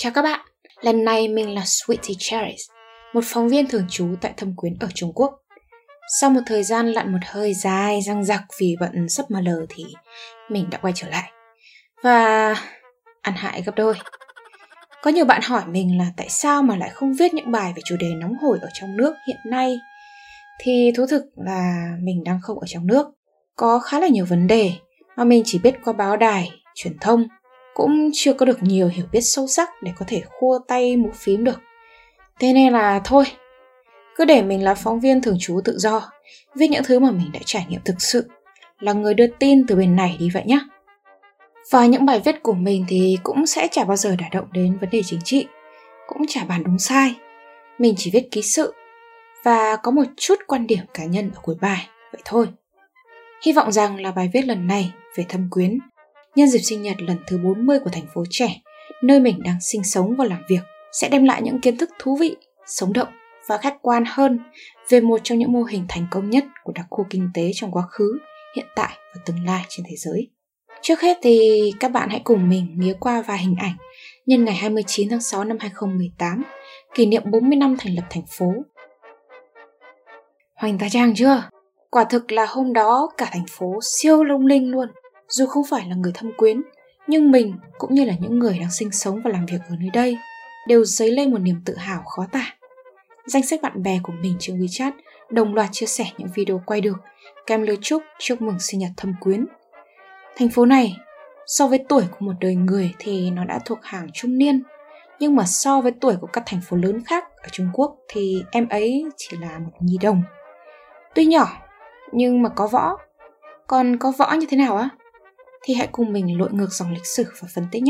Chào các bạn, lần này mình là Sweetie Cherries, một phóng viên thường trú tại Thâm Quyến ở Trung Quốc. Sau một thời gian lặn một hơi dài răng rặc vì bận sắp ML thì mình đã quay trở lại. Và ăn hại gấp đôi. Có nhiều bạn hỏi mình là tại sao mà lại không viết những bài về chủ đề nóng hổi ở trong nước hiện nay. Thì thú thực là mình đang không ở trong nước. Có khá là nhiều vấn đề mà mình chỉ biết qua báo đài, truyền thông, cũng chưa có được nhiều hiểu biết sâu sắc để có thể khua tay múa phím được. Thế nên là thôi, cứ để mình là phóng viên thường trú tự do, viết những thứ mà mình đã trải nghiệm thực sự, là người đưa tin từ bên này đi vậy nhé. Và những bài viết của mình thì cũng sẽ chả bao giờ đả động đến vấn đề chính trị, cũng chả bàn đúng sai. Mình chỉ viết ký sự và có một chút quan điểm cá nhân ở cuối bài, vậy thôi. Hy vọng rằng là bài viết lần này về Thâm Quyến, nhân dịp sinh nhật lần thứ 40 của thành phố trẻ, nơi mình đang sinh sống và làm việc, sẽ đem lại những kiến thức thú vị, sống động và khách quan hơn về một trong những mô hình thành công nhất của đặc khu kinh tế trong quá khứ, hiện tại và tương lai trên thế giới. Trước hết thì các bạn hãy cùng mình nghía qua vài hình ảnh nhân ngày 29 tháng 6 năm 2018, kỷ niệm 40 năm thành lập thành phố. Hoành tá trang chưa? Quả thực là hôm đó cả thành phố siêu lung linh luôn. Dù không phải là người Thâm Quyến, nhưng mình cũng như là những người đang sinh sống và làm việc ở nơi đây đều dấy lên một niềm tự hào khó tả. Danh sách bạn bè của mình trên WeChat đồng loạt chia sẻ những video quay được kèm lời chúc mừng sinh nhật Thâm Quyến. Thành phố này, so với tuổi của một đời người thì nó đã thuộc hàng trung niên, nhưng mà so với tuổi của các thành phố lớn khác ở Trung Quốc thì em ấy chỉ là một nhi đồng. Tuy nhỏ, nhưng mà có võ. Còn có võ như thế nào á? Thì hãy cùng mình lội ngược dòng lịch sử và phân tích nhé.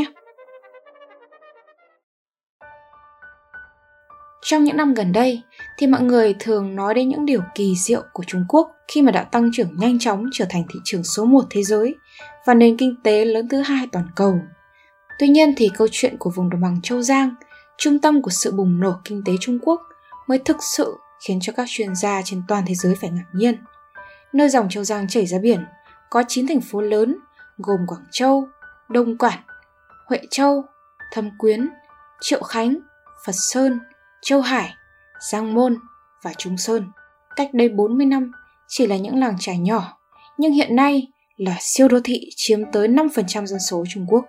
Trong những năm gần đây thì mọi người thường nói đến những điều kỳ diệu của Trung Quốc khi mà đã tăng trưởng nhanh chóng trở thành thị trường số 1 thế giới và nền kinh tế lớn thứ 2 toàn cầu. Tuy nhiên thì câu chuyện của vùng đồng bằng Châu Giang, trung tâm của sự bùng nổ kinh tế Trung Quốc, mới thực sự khiến cho các chuyên gia trên toàn thế giới phải ngạc nhiên. Nơi dòng Châu Giang chảy ra biển, có 9 thành phố lớn gồm Quảng Châu, Đông Quản, Huệ Châu, Thâm Quyến, Triệu Khánh, Phật Sơn, Châu Hải, Giang Môn và Trung Sơn. Cách đây 40 năm chỉ là những làng chài nhỏ, nhưng hiện nay là siêu đô thị chiếm tới 5% dân số Trung Quốc.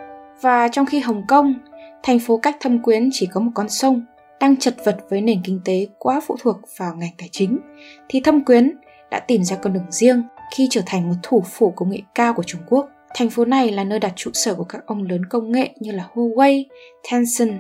Và trong khi Hồng Kông, thành phố cách Thâm Quyến chỉ có một con sông, đang chật vật với nền kinh tế quá phụ thuộc vào ngành tài chính, thì Thâm Quyến đã tìm ra con đường riêng khi trở thành một thủ phủ công nghệ cao của Trung Quốc. Thành phố này là nơi đặt trụ sở của các ông lớn công nghệ như là Huawei, Tencent,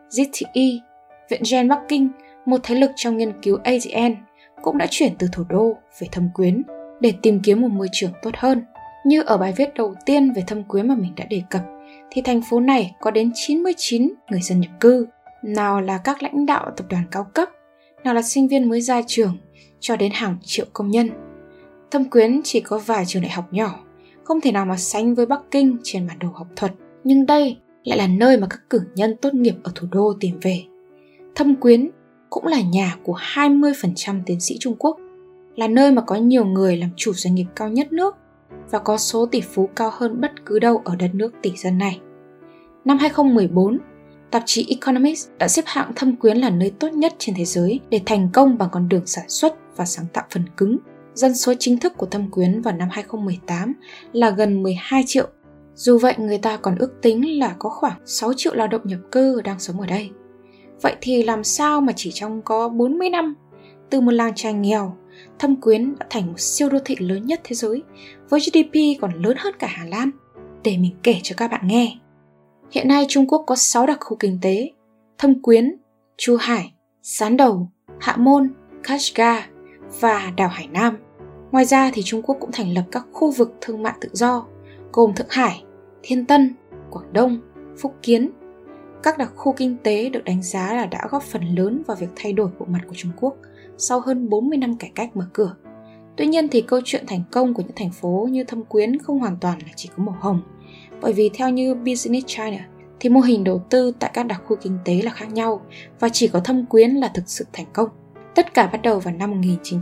ZTE. Viện Gen Bắc Kinh, một thế lực trong nghiên cứu ADN, cũng đã chuyển từ thủ đô về Thâm Quyến để tìm kiếm một môi trường tốt hơn. Như ở bài viết đầu tiên về Thâm Quyến mà mình đã đề cập, thì thành phố này có đến 99 người dân nhập cư, nào là các lãnh đạo tập đoàn cao cấp, nào là sinh viên mới ra trường, cho đến hàng triệu công nhân. Thâm Quyến chỉ có vài trường đại học nhỏ, không thể nào mà sánh với Bắc Kinh trên bản đồ học thuật, nhưng đây lại là nơi mà các cử nhân tốt nghiệp ở thủ đô tìm về. Thâm Quyến cũng là nhà của 20% tiến sĩ Trung Quốc, là nơi mà có nhiều người làm chủ doanh nghiệp cao nhất nước và có số tỷ phú cao hơn bất cứ đâu ở đất nước tỷ dân này. Năm 2014, tạp chí Economist đã xếp hạng Thâm Quyến là nơi tốt nhất trên thế giới để thành công bằng con đường sản xuất và sáng tạo phần cứng. Dân số chính thức của Thâm Quyến vào năm 2018 là gần 12 triệu. Dù vậy, người ta còn ước tính là có khoảng 6 triệu lao động nhập cư đang sống ở đây. Vậy thì làm sao mà chỉ trong có 40 năm, từ một làng chài nghèo, Thâm Quyến đã thành một siêu đô thị lớn nhất thế giới, với GDP còn lớn hơn cả Hà Lan? Để mình kể cho các bạn nghe. Hiện nay Trung Quốc có 6 đặc khu kinh tế: Thâm Quyến, Chu Hải, Sán Đầu, Hạ Môn, Kashgar và đảo Hải Nam. Ngoài ra thì Trung Quốc cũng thành lập các khu vực thương mại tự do, gồm Thượng Hải, Thiên Tân, Quảng Đông, Phúc Kiến. Các đặc khu kinh tế được đánh giá là đã góp phần lớn vào việc thay đổi bộ mặt của Trung Quốc sau hơn 40 năm cải cách mở cửa. Tuy nhiên thì câu chuyện thành công của những thành phố như Thâm Quyến không hoàn toàn là chỉ có màu hồng, bởi vì theo như Business China thì mô hình đầu tư tại các đặc khu kinh tế là khác nhau và chỉ có Thâm Quyến là thực sự thành công. Tất cả bắt đầu vào năm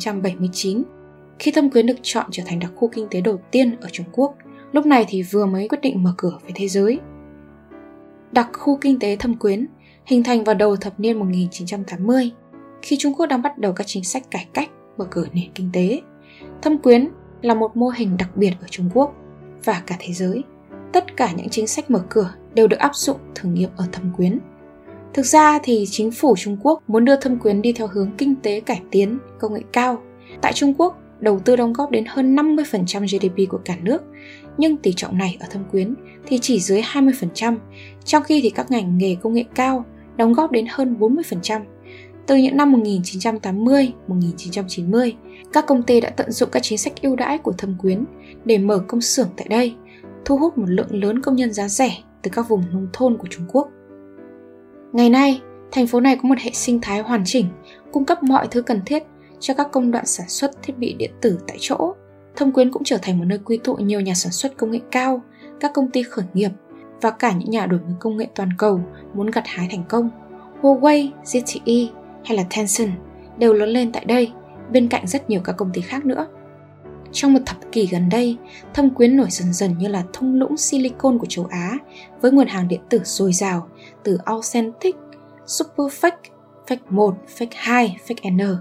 1979, khi Thâm Quyến được chọn trở thành đặc khu kinh tế đầu tiên ở Trung Quốc. Lúc này thì vừa mới quyết định mở cửa với thế giới. Đặc khu kinh tế Thâm Quyến hình thành vào đầu thập niên 1980, khi Trung Quốc đang bắt đầu các chính sách cải cách, mở cửa nền kinh tế. Thâm Quyến là một mô hình đặc biệt ở Trung Quốc và cả thế giới. Tất cả những chính sách mở cửa đều được áp dụng thử nghiệm ở Thâm Quyến. Thực ra thì chính phủ Trung Quốc muốn đưa Thâm Quyến đi theo hướng kinh tế cải tiến, công nghệ cao. Tại Trung Quốc, đầu tư đóng góp đến hơn 50% GDP của cả nước, nhưng tỷ trọng này ở Thâm Quyến thì chỉ dưới 20%, trong khi thì các ngành nghề công nghệ cao đóng góp đến hơn 40%. Từ những năm 1980, 1990, các công ty đã tận dụng các chính sách ưu đãi của Thâm Quyến để mở công xưởng tại đây, thu hút một lượng lớn công nhân giá rẻ từ các vùng nông thôn của Trung Quốc. Ngày nay, thành phố này có một hệ sinh thái hoàn chỉnh, cung cấp mọi thứ cần thiết cho các công đoạn sản xuất thiết bị điện tử tại chỗ. Thâm Quyến cũng trở thành một nơi quy tụ nhiều nhà sản xuất công nghệ cao, các công ty khởi nghiệp và cả những nhà đổi mới công nghệ toàn cầu muốn gặt hái thành công. Huawei, ZTE hay là Tencent đều lớn lên tại đây, bên cạnh rất nhiều các công ty khác nữa. Trong một thập kỷ gần đây, Thâm Quyến nổi dần dần như là thung lũng silicon của châu Á, với nguồn hàng điện tử dồi dào từ Authentic, Superfake, Fake 1, Fake 2, Fake N.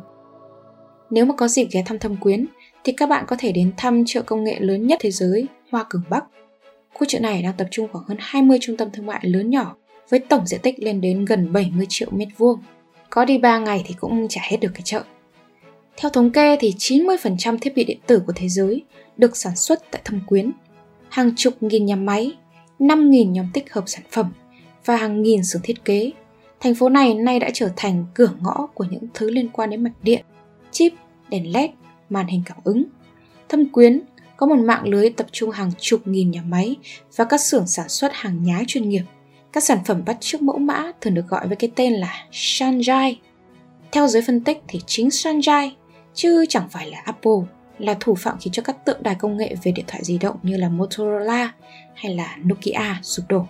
Nếu mà có dịp ghé thăm Thâm Quyến, thì các bạn có thể đến thăm chợ công nghệ lớn nhất thế giới, Hoa Cường Bắc. Khu chợ này đang tập trung khoảng hơn 20 trung tâm thương mại lớn nhỏ, với tổng diện tích lên đến gần 70 triệu mét vuông. Có đi 3 ngày thì cũng chả hết được cái chợ. Theo thống kê thì 90% thiết bị điện tử của thế giới được sản xuất tại Thâm Quyến. Hàng chục nghìn nhà máy, 5.000 nhóm tích hợp sản phẩm và hàng nghìn xưởng thiết kế. Thành phố này nay đã trở thành cửa ngõ của những thứ liên quan đến mạch điện, chip, đèn LED, màn hình cảm ứng. Thâm Quyến có một mạng lưới tập trung hàng chục nghìn nhà máy và các xưởng sản xuất hàng nhái chuyên nghiệp. Các sản phẩm bắt chước mẫu mã thường được gọi với cái tên là Shanghai. Theo giới phân tích thì chính Shanghai, chứ chẳng phải là Apple, là thủ phạm khiến cho các tượng đài công nghệ về điện thoại di động như là Motorola hay là Nokia sụp đổ.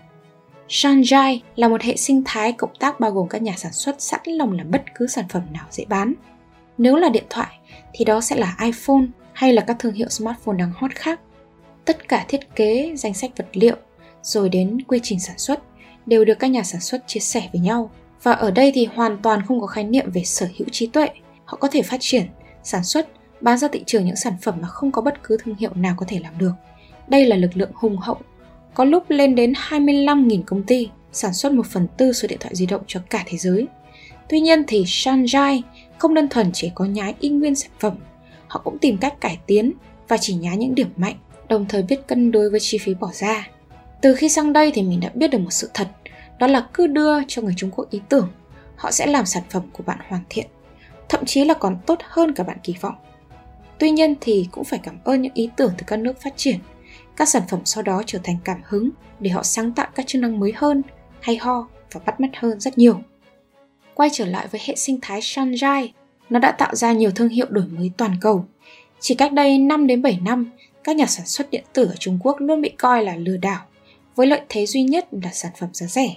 Shanghai là một hệ sinh thái cộng tác bao gồm các nhà sản xuất sẵn lòng làm bất cứ sản phẩm nào dễ bán. Nếu là điện thoại thì đó sẽ là iPhone hay là các thương hiệu smartphone đang hot khác. Tất cả thiết kế, danh sách vật liệu, rồi đến quy trình sản xuất đều được các nhà sản xuất chia sẻ với nhau. Và ở đây thì hoàn toàn không có khái niệm về sở hữu trí tuệ. Họ có thể phát triển, sản xuất, bán ra thị trường những sản phẩm mà không có bất cứ thương hiệu nào có thể làm được. Đây là lực lượng hùng hậu, có lúc lên đến 25.000 công ty, sản xuất 1/4 số điện thoại di động cho cả thế giới. Tuy nhiên thì Shanghai không đơn thuần chỉ có nhái y nguyên sản phẩm, họ cũng tìm cách cải tiến và chỉ nhái những điểm mạnh, đồng thời biết cân đối với chi phí bỏ ra. Từ khi sang đây thì mình đã biết được một sự thật, đó là cứ đưa cho người Trung Quốc ý tưởng, họ sẽ làm sản phẩm của bạn hoàn thiện, thậm chí là còn tốt hơn cả bạn kỳ vọng. Tuy nhiên thì cũng phải cảm ơn những ý tưởng từ các nước phát triển. Các sản phẩm sau đó trở thành cảm hứng để họ sáng tạo các chức năng mới hơn, hay ho và bắt mắt hơn rất nhiều. Quay trở lại với hệ sinh thái Shanghai, nó đã tạo ra nhiều thương hiệu đổi mới toàn cầu. Chỉ cách đây 5 đến 7 năm, các nhà sản xuất điện tử ở Trung Quốc luôn bị coi là lừa đảo, với lợi thế duy nhất là sản phẩm giá rẻ.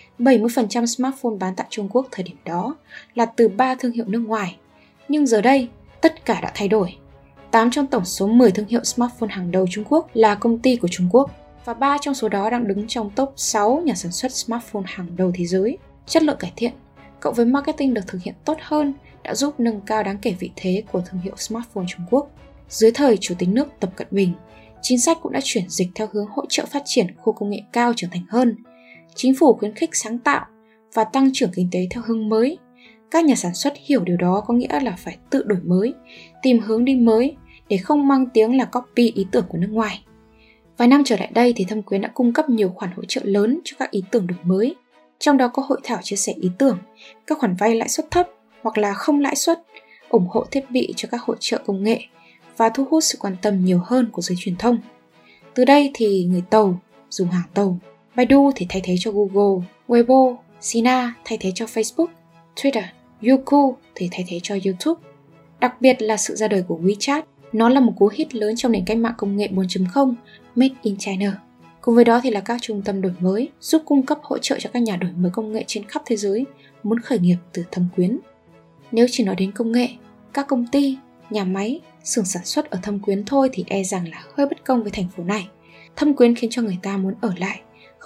70% smartphone bán tại Trung Quốc thời điểm đó là từ 3 thương hiệu nước ngoài. Nhưng giờ đây, tất cả đã thay đổi. 8 trong tổng số 10 thương hiệu smartphone hàng đầu Trung Quốc là công ty của Trung Quốc, và 3 trong số đó đang đứng trong top 6 nhà sản xuất smartphone hàng đầu thế giới. Chất lượng cải thiện, cộng với marketing được thực hiện tốt hơn, đã giúp nâng cao đáng kể vị thế của thương hiệu smartphone Trung Quốc. Dưới thời Chủ tịch nước Tập Cận Bình, chính sách cũng đã chuyển dịch theo hướng hỗ trợ phát triển khu công nghệ cao trưởng thành hơn. Chính phủ khuyến khích sáng tạo và tăng trưởng kinh tế theo hướng mới. Các nhà sản xuất hiểu điều đó có nghĩa là phải tự đổi mới, tìm hướng đi mới để không mang tiếng là copy ý tưởng của nước ngoài. Vài năm trở lại đây thì Thâm Quyến đã cung cấp nhiều khoản hỗ trợ lớn cho các ý tưởng đổi mới, trong đó có hội thảo chia sẻ ý tưởng, các khoản vay lãi suất thấp hoặc là không lãi suất, ủng hộ thiết bị cho các hội chợ công nghệ và thu hút sự quan tâm nhiều hơn của giới truyền thông. Từ đây thì người Tàu dùng hàng Tàu, Baidu thì thay thế cho Google, Weibo, Sina thay thế cho Facebook, Twitter, Youku thì thay thế cho YouTube. Đặc biệt là sự ra đời của WeChat, nó là một cú hit lớn trong nền cách mạng công nghệ 4.0 Made in China. Cùng với đó thì là các trung tâm đổi mới giúp cung cấp hỗ trợ cho các nhà đổi mới công nghệ trên khắp thế giới muốn khởi nghiệp từ Thâm Quyến. Nếu chỉ nói đến công nghệ, các công ty, nhà máy, xưởng sản xuất ở Thâm Quyến thôi thì e rằng là hơi bất công với thành phố này. Thâm Quyến khiến cho người ta muốn ở lại,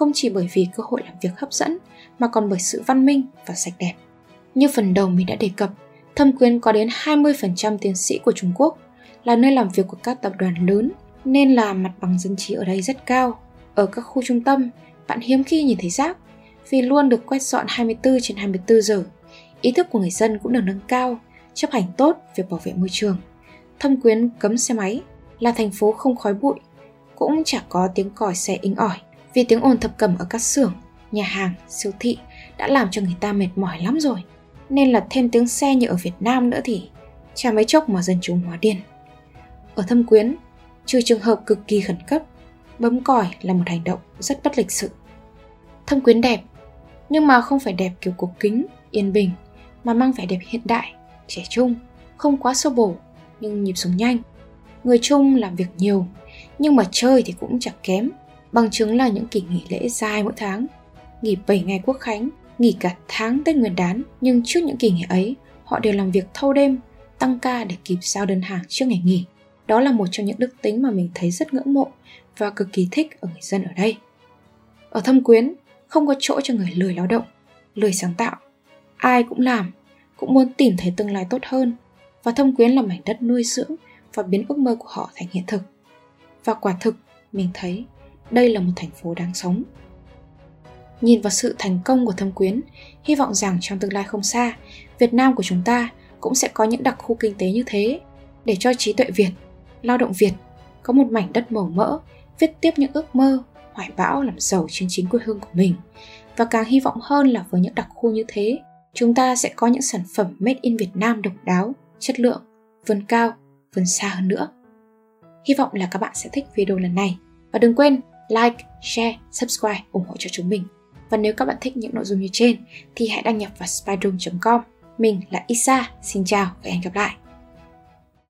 không chỉ bởi vì cơ hội làm việc hấp dẫn mà còn bởi sự văn minh và sạch đẹp. Như phần đầu mình đã đề cập, Thâm Quyến có đến 20% tiến sĩ của Trung Quốc, là nơi làm việc của các tập đoàn lớn, nên là mặt bằng dân trí ở đây rất cao. Ở các khu trung tâm, bạn hiếm khi nhìn thấy rác, vì luôn được quét dọn 24/24 giờ. Ý thức của người dân cũng được nâng cao, chấp hành tốt việc bảo vệ môi trường. Thâm Quyến cấm xe máy, là thành phố không khói bụi, cũng chả có tiếng còi xe inh ỏi, vì tiếng ồn thập cẩm ở các xưởng, nhà hàng, siêu thị đã làm cho người ta mệt mỏi lắm rồi. Nên là thêm tiếng xe như ở Việt Nam nữa thì chả mấy chốc mà dân chúng hóa điên. Ở Thâm Quyến, trừ trường hợp cực kỳ khẩn cấp, bấm còi là một hành động rất bất lịch sự. Thâm Quyến đẹp, nhưng mà không phải đẹp kiểu cổ kính, yên bình, mà mang vẻ đẹp hiện đại, trẻ trung, không quá xô bồ, nhưng nhịp sống nhanh. Người Trung làm việc nhiều, nhưng mà chơi thì cũng chẳng kém. Bằng chứng là những kỳ nghỉ lễ dài mỗi tháng, nghỉ 7 ngày Quốc khánh, nghỉ cả tháng Tết Nguyên đán. Nhưng trước những kỳ nghỉ ấy, họ đều làm việc thâu đêm, tăng ca để kịp giao đơn hàng trước ngày nghỉ. Đó là một trong những đức tính mà mình thấy rất ngưỡng mộ và cực kỳ thích ở người dân ở đây. Ở Thâm Quyến, không có chỗ cho người lười lao động, lười sáng tạo. Ai cũng làm, cũng muốn tìm thấy tương lai tốt hơn. Và Thâm Quyến là mảnh đất nuôi dưỡng và biến ước mơ của họ thành hiện thực. Và quả thực, mình thấy đây là một thành phố đáng sống. Nhìn vào sự thành công của Thâm Quyến, hy vọng rằng trong tương lai không xa, Việt Nam của chúng ta cũng sẽ có những đặc khu kinh tế như thế, để cho trí tuệ Việt, lao động Việt có một mảnh đất màu mỡ, viết tiếp những ước mơ, hoài bão làm giàu trên chính quê hương của mình. Và càng hy vọng hơn là với những đặc khu như thế, chúng ta sẽ có những sản phẩm made in Việt Nam độc đáo, chất lượng, vươn cao, vươn xa hơn nữa. Hy vọng là các bạn sẽ thích video lần này. Và đừng quên like, share, subscribe ủng hộ cho chúng mình. Và nếu các bạn thích những nội dung như trên thì hãy đăng nhập vào spyroom.com. Mình là Isa, xin chào và hẹn gặp lại.